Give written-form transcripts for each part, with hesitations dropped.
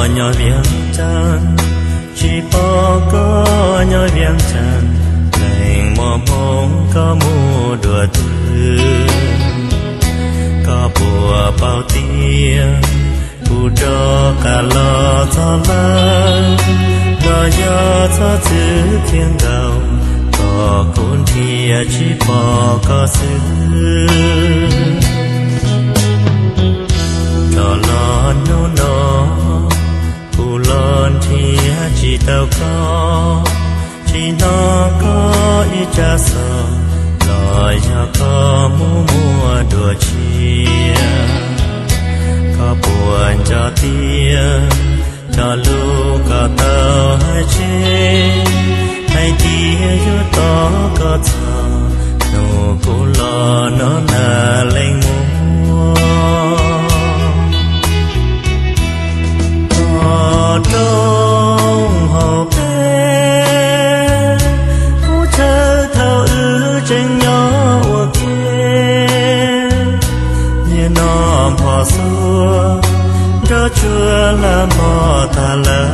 nhỏ viếng chân chỉ bỏ có nhỏ viếng chân lành mò mong có mua đùa tư có bùa bao tiền bù cho cả lo cho lắm lo cho chữ thiên đầu có con thì chỉ bỏ có sự cho lo nô nó bù lon thì chỉ tao có chỉ nó có ít cha sợ lo cho có mua đùa chia có buồn cho tia cho lu có tao hay chế hay tia cho to có thở nụ cô lo nó là lên mua ở trong hộp bé cô chờ thao ư trên nhỏ kia như nó bỏ xua cho chúa là mò ta lỡ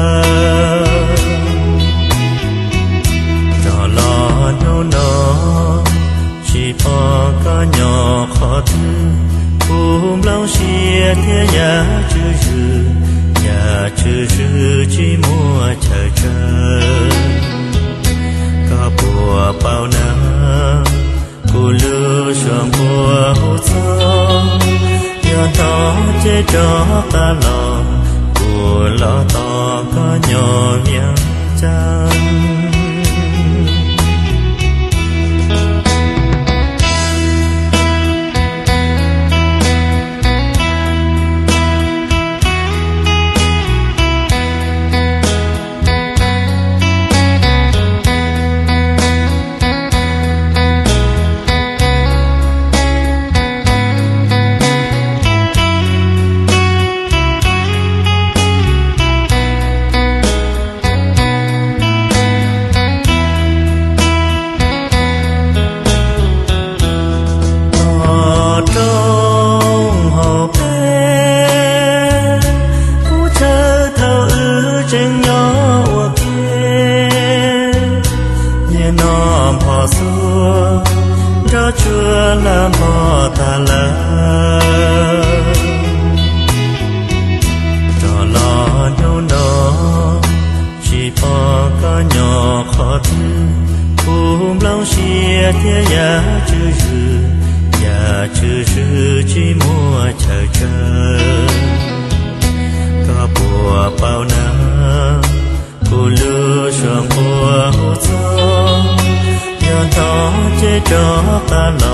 cho lo nô nó chỉ bỏ có nhỏ khó thứ cùng lâu xìa thế nhà chữ chỉ mua chờ có bùa bao năm cô lưu xuống bùa hô gió nhờ đó chế cho ta lo bùa lo to có nhỏ miếng chân chúa là mò ta lỡ cho lo nô nó chỉ bỏ có nhỏ khó thứ cùng lâu xìa thế nhà chữ chỉ mua chờ có bùa bao năm cô lưu xuống bùa hô gió nhờ đó chế cho ta lo